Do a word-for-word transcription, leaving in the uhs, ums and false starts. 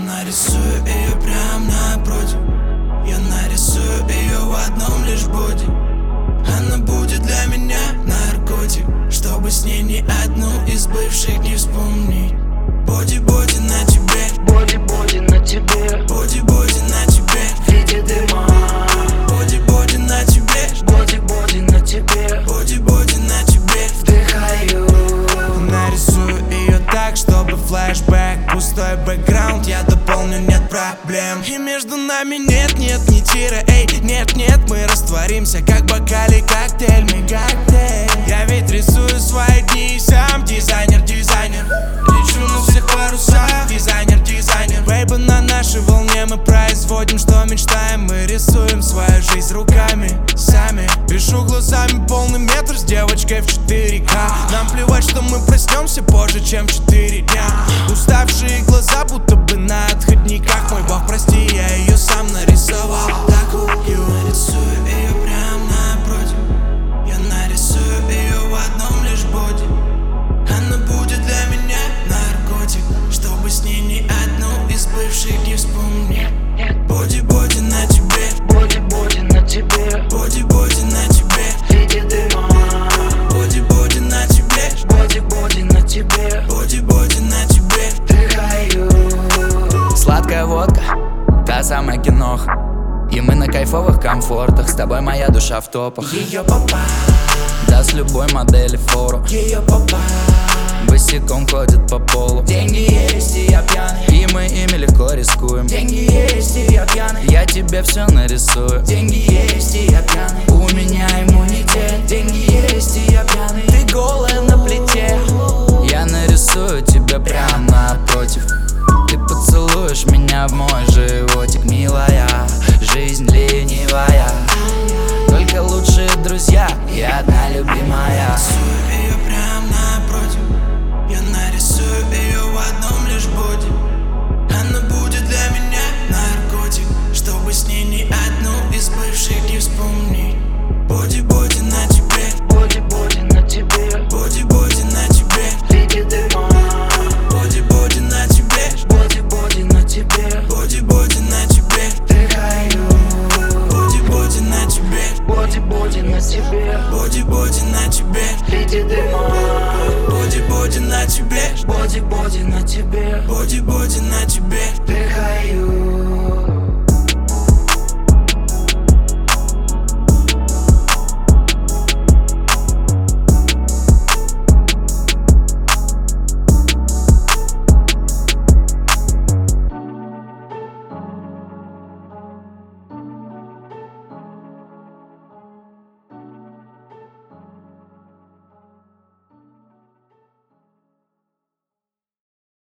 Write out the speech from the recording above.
нарисую ее прям напротив. Я нарисую ее в одном лишь боди. Она будет для меня наркотик, чтобы с ней ни одну из бывших не вспомнить. Боди-боди на тебе, Боди-боди на тебе, боди-боди на тебе, в виде дыма. боди-боди на тебе, Боди-боди на тебе, боди-боди на тебе. вдыхаю. Нарисую ее так, чтобы флешбэк, пустой бэкграунд я дополню, нет проблем. И между нами нет-нет, не тира, эй, нет-нет. Мы растворимся, как в бокале коктейль, мы коктейль. Я ведь рисую свои дни, сам дизайнер, дизайнер. Лечу на всех парусах, дизайнер, дизайнер. Бэйба, на нашей волне мы производим, что мечтаем. Мы рисуем свою жизнь руками, сами. Пишу глазами полный метр с девочкой в четыре ка. Нам плевать, что мы проснемся позже, чем в четыре дня. Уставшие глаза, будто бы на отходниках. Мой бог, прости, я ее сам нарисовал. Такую нарисую ее прям напротив. Я нарисую ее в одном лишь боди. Она будет для меня наркотик, чтобы с ней ни одну из бывших не вспомнить. Боди-боди на тебе, Боди-боди на тебе, боди-боди на тебе, в виде дыма. боди-боди на тебе, Боди-боди на тебе, боди-боди на тебе. вдыхаю. Сладкая водка, та самая киноха. И мы на кайфовых комфортах. С тобой моя душа в топах. Ее папа, Да с любой модели фору. ее папа. Босиком ходит по полу. Деньги есть, и я пьяный. И мы ими легко рискуем. Деньги есть, и я пьяный. Я тебе все нарисую. Деньги есть, и я пьяный.